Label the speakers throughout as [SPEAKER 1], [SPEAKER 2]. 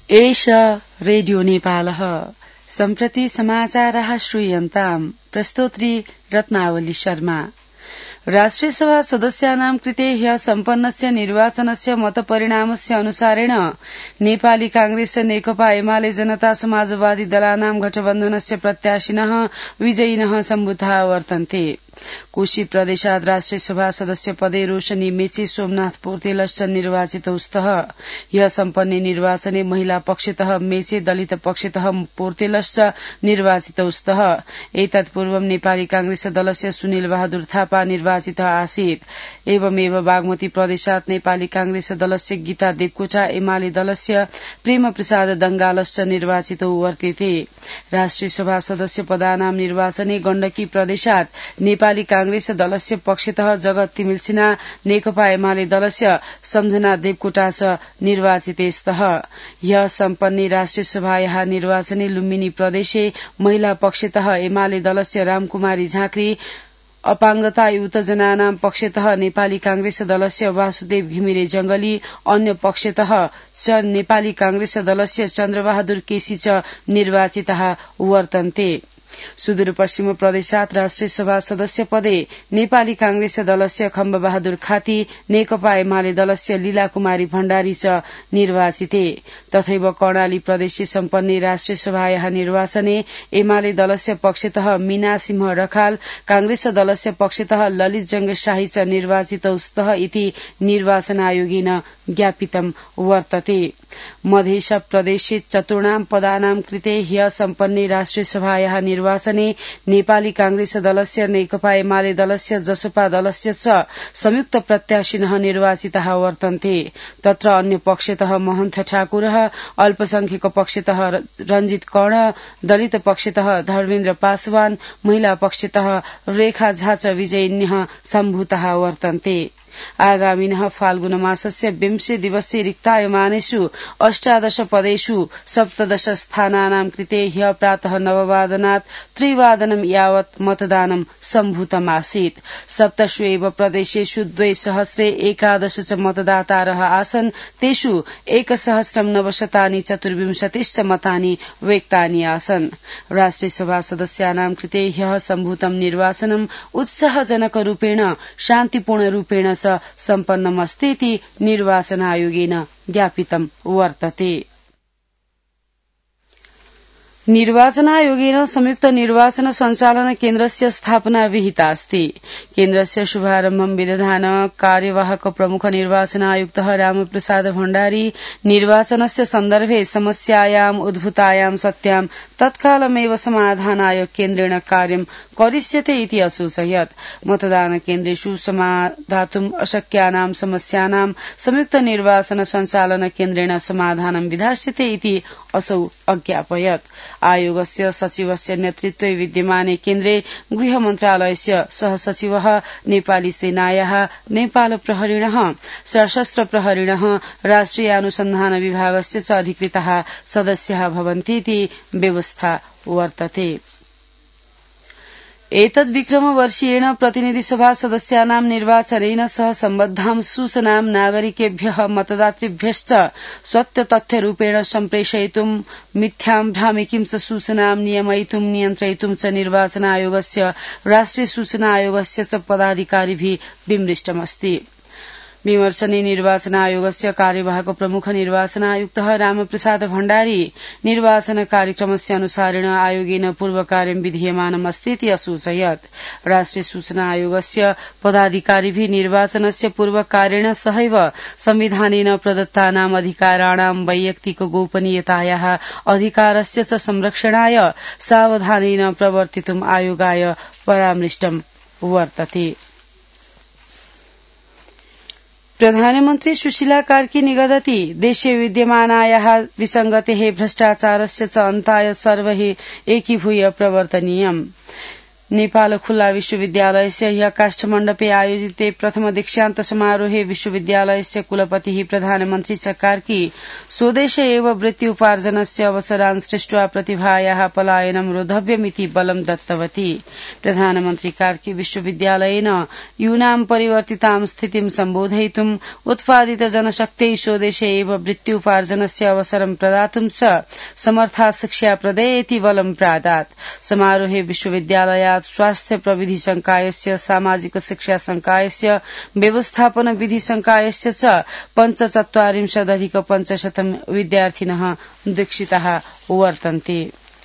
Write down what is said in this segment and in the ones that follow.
[SPEAKER 1] एष रेडियो नेपालः सम्प्रति समाचारः श्रूयन्ताम् प्रस्तोत्री रत्नावली शर्मा। राष्ट्रिय सभा सदस्यानां कृते ह्यः सम्पन्नस्य निर्वाचनस्य मतपरिणामस्य अनुसारेण नेपाली कांग्रेस नेकपा एमाले जनता समाजवादी दलानां गठबन्धनस्य प्रत्याशिनः विजयिनः सम्भूता वर्तन्ते। कोशी प्रदेशात् राष्ट्रिय सभा सदस्य पदे रोशनी मेचे सोमनाथ पोर्तेलश्च निर्वाचितौ स्तः। ह्यः सम्पन्ने निर्वाचने महिला पक्षतः मेचे दलित पक्षतः पोर्तेलश्च निर्वाचितौ स्तः। एतत्पूर्वं नेपाली कांग्रेस दलस्य सुनिल बहादुर थापा निर्वाचितः आसीत्। एवमेव बागमती प्रदेशात् नेपाली कांग्रेस दलस्य गीता देवकोटा एमाले दलस्य प्रेम प्रसाद दंगालश्च निर्वाचितौ वर्तेते। राष्ट्रिय सभा सदस्य पदानां निर्वाचने गण्डकी प्रदेशात् नेपाली कांग्रेस दलस्य पक्षतः जगत तिमिल सिन्हा नेकपा एमाले दलस्य सम्झना देवकोटा च निर्वाचिते स्तः। ह्यः सम्पन्ने राष्ट्रिय सभायाः निर्वाचने लुम्बिनी प्रदेशे महिला पक्षतः एमाले दलस्य रामकुमारी झाँक्री, अपाङ्गतायुत जनानां पक्षतः नेपाली कांग्रेस दलस्य वासुदेव घिमिरे जंगली, अन्य पक्षतः च नेपाली कांग्रेस दलस्य चन्द्रबहादुर केसी च निर्वाचिताः वर्तन्ते। सुदूरपश्चिम प्रदेशात् राष्ट्रिय सभा सदस्य पदे नेपाली कांग्रेस दलस्य खम्ब बहादुर खाती, नेकपा एमाले दलस्य लीला कुमारी भण्डारी च निर्वाचिते। तथैव कर्णाली प्रदेशे सम्पन्ने राष्ट्रिय सभायाः निर्वाचने एमाले दलस्य पक्षतः मीना सिंह रखाल, कांग्रेस दलस्य पक्षतः ललित जंग शाही च निर्वाचितौ स्तः इति निर्वाचन आयोगेन ज्ञापितं वर्तते। मध्य प्रदेशे चतुर्णां पदानां कृते ह्यः सम्पन्ने राष्ट्रिय सभायाः निर्वाचने नेपाली कांग्रेस दलस्य नेकपा एमाले दलस्य जसपा दलस्य च संयुक्त प्रत्याशिनः निर्वाचिताः वर्तन्ते। तत्र अन्य पक्षतः महन्त ठाकुरः, अल्पसंख्यक पक्षतः रञ्जित कर्ण, दलित पक्षतः धर्मेन्द्र पासवान, महिला पक्षतः रेखा झा च विजयिन्यः सम्भूताः वर्तन्ते। आगामिनः फाल्गुन मासस्य विंशे दिवसे रिक्तायमानेषु 18 पदेषु 17 स्थानानां कृते ह्यः प्रातः 9 वादनात् 3 वादनं यावत् मतदानं सम्भूतमासीत्। 7 एव प्रदेशेषु 2011 च मतदातारः आसन्। तेषु 1924 मतानि व्यक्तानि आसन्। राष्ट्रिय सभा सदस्यानां कृते ह्यः सम्भूतं निर्वाचनं उत्साहजनक रूपेण शान्तिपूर्ण रूपेण च सम्पन्नमस्तीति निर्वाचन आयोगेन ज्ञापितं वर्तते। निर्वाचन आयोगेन संयुक्त निर्वाचन संचालन केन्द्रस्य स्थापना विहिता अस्ति। केन्द्रस्य शुभारम्भं विदधान कार्यवाहक प्रमुख निर्वाचन आयुक्तः रामप्रसाद भण्डारी निर्वाचनस्य सन्दर्भे समस्यायाम् उद्भूतायां सत्यां तत्कालमेव समाधानाय केन्द्रेण कार्यं करिष्यते इति असूचयत्। मतदान केन्द्रेषु समाधातुम् अशक्यानां समस्यानां संयुक्त निर्वाचन संचालन केन्द्रेण समाधानं विधास्यते इति असौ अज्ञापयत्। आयोगस्य सचिवस्य नेतृत्वे विद्यमाने केन्द्रे गृह मन्त्रालयस्य सहसचिवः, नेपाली सेनायाः नेपाल प्रहरीणः, सशस्त्र प्रहरीणः, राष्ट्रिय अनुसन्धान विभागस्य च अधिकृताः सदस्याः भवन्तीति व्यवस्था वर्तते। एतद्विक्रमवर्षीयेण प्रतिनिधिसभा सदस्यानां निर्वाचनेन सह सम्बद्धां सूचनां नागरिकेभ्यः मतदातृभ्यश्च सत्यतथ्यरूपेण सम्प्रेषयितुं मिथ्यां भ्रामकीं च सूचनां नियमयितुं नियन्त्रयितुं च निर्वाचन आयोगस्य राष्ट्रिय सूचना आयोगस्य च पदाधिकारिभिः विमृष्टमस्ति। विमर्शने निर्वाचन आयोगस्य कार्यवाहक प्रमुख निर्वाचन आयुक्तः रामप्रसाद भण्डारी निर्वाचन कार्यक्रमस्य अनुसारेण आयोगेन पूर्व कार्यं विधीयमानम् अस्तीति असूचयत्। राष्ट्रिय सूचना आयोगस्य पदाधिकारिभिः निर्वाचनस्य पूर्व कार्येण सहैव संविधानेन प्रदत्तानाम् अधिकाराणां वैयक्तिक गोपनीयतायाः अधिकारस्य च संरक्षणाय सावधानेन प्रवर्तितुम् आयोगाय परामृष्टं वर्तते। प्रधानमन्त्री सुशीला कार्की निगदति देशे विद्यमानायाः विसङ्गतेः भ्रष्टाचारस्य च अन्ताय सर्वैः एकीभूय प्रवर्तनीयम्। नेपाल खुल्ला विश्वविद्यालयस्य ह्य काष्ठमण्डपे आयोजिते प्रथम दीक्षान्त समारोहे विश्वविद्यालयस्य कुलपतिः प्रधानमन्त्री च कार्की स्वदेशे एव वृत्त्युपार्जनस्य अवसरान् सृष्ट्वा प्रतिभायाः पलायनं रोधव्यमिति बलं दत्तवती। प्रधानमन्त्री कार्की विश्वविद्यालयेन यूनां परिवर्तितां स्थितिं सम्बोधयितुम् उत्पादित जनशक्त्यै स्वदेशे एव वृत्त्युपार्जनस्य अवसरं प्रदातुं च समर्था शिक्षा प्रदेयेति बलं प्रादात्। समारोहे विश्वविद्यालयात् स्वास्थ्य प्रविधि संकायस्य सामाजिक शिक्षा संकायस्य व्यवस्थापन विधि संकायस्य च 45,500 विद्यार्थिनः दीक्षिताः वर्तन्ते।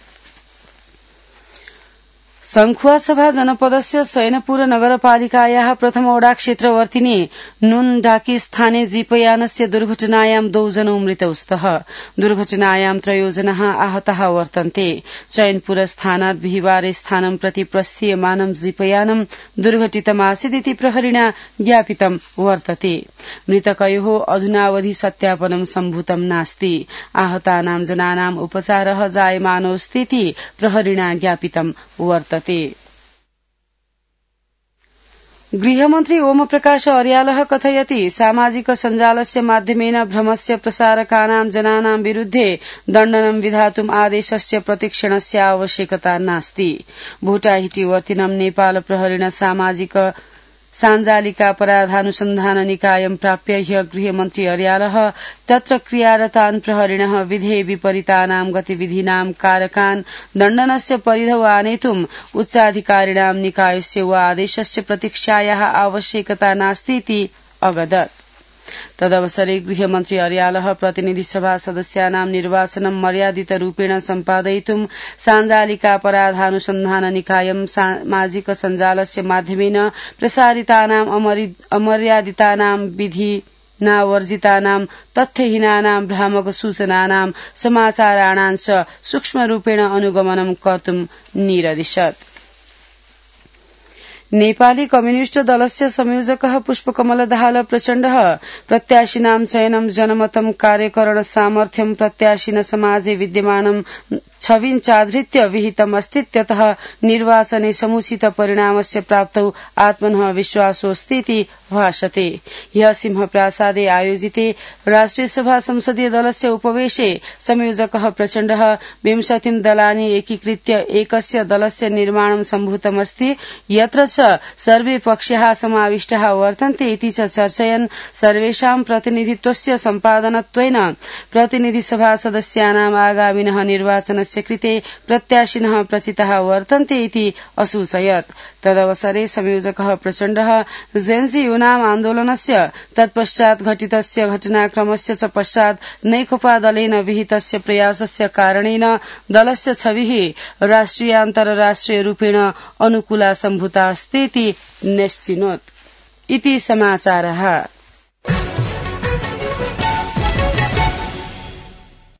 [SPEAKER 1] संखुवासभा जनपदस्य चैनपुर नगरपालिकायाः प्रथम वडा क्षेत्रवर्तिनि नुनढाकी स्थाने जीपयानस्य दुर्घटनायां 2 जनौ मृतौ स्तः। दुर्घटनायां 3 जनाः आहताः वर्तन्ते। चैनपुर स्थानात् बिहिबारे स्थानं प्रति प्रस्थीयमानं जीपयानं दुर्घटितमासीदिति प्रहरिणा ज्ञापितं वर्तते। मृतकयोः अधुनावधि सत्यापनं सम्भूतं नास्ति। आहतानां जनानाम् उपचारः जायमानोऽस्तीति प्रहरिणा ज्ञापितं वर्तते। गृहमन्त्री ओमप्रकाश अर्यालः कथयति सामाजिक सञ्जालस्य माध्यमेन भ्रमस्य प्रसारकानां जनानां विरुद्धे दण्डनं विधातुम् आदेशस्य प्रतीक्षणस्य आवश्यकता नास्ति। भोटाहिटीवर्तिनं नेपाल प्रहरिण सामाजिक साञ्जालिकापराधानुसन्धान निकायं प्राप्य ह्य गृहमन्त्री अर्यालः तत्र क्रियारतान् प्रहरिणः विधे विपरीतानां गतिविधीनां कारकान् दण्डनस्य परिधौ आनेतुम् उच्चाधिकारिणां निकायस्य वा आदेशस्य प्रतीक्षायाः आवश्यकता नास्तीति अवदत्। तदवसरे गृहमन्त्री अर्यालः प्रतिनिधि सभा सदस्यानां निर्वाचनं मर्यादितरूपेण सम्पादयितुं साञ्जालिकापराधानुसन्धान निकायं सामाजिक सञ्जालस्य माध्यमेन प्रसारितानां अमर्यादितानां विधिनावर्जितानां तथ्यहीनानां भ्रामक सूचनानां समाचाराणां च सूक्ष्मरूपेण अनुगमनं कर्तुं निरदिशत्। नेपाली कम्युनिष्ट दलस्य संयोजकः पुष्पकमल दाहाल प्रचण्डः प्रत्याशिनां चयनं जनमतं कार्यकरण सामर्थ्यं प्रत्याशिन समाजे विद्यमानं छविञ्चाधृत्य विहितमस्तीत्यतः निर्वाचने समुचित परिणामस्य प्राप्तौ आत्मनः विश्वासोऽस्तीति भाषते। ह्यः सिंहप्रासादे आयोजिते राष्ट्रिय सभा संसदीय दलस्य उपवेशे संयोजकः प्रचण्डः 20 दलानि एकीकृत्य एकस्य दलस्य निर्माणं सम्भूतमस्ति यत्र च सर्वे पक्षाः समाविष्टाः वर्तन्ते इति च चर्चयन् सर्वेषां प्रतिनिधित्वस्य सम्पादनत्वेन प्रतिनिधि सभा सदस्यानाम् आगामिनः निर्वाचनस्य कृते प्रत्याशिनः प्रचिताः वर्तन्ते इति असूचयत्। तदवसरे संयोजकः प्रचण्डः जेन्जी यूनाम् आन्दोलनस्य तत्पश्चात् घटितस्य घटनाक्रमस्य च पश्चात् नैकपा दलेन विहितस्य प्रयासस्य कारणेन दलस्य छविः राष्ट्रियान्तरराष्ट्रिय रूपेण अनुकूला सम्भूता अस्तीति निश्चिनोत्। इति समाचारः।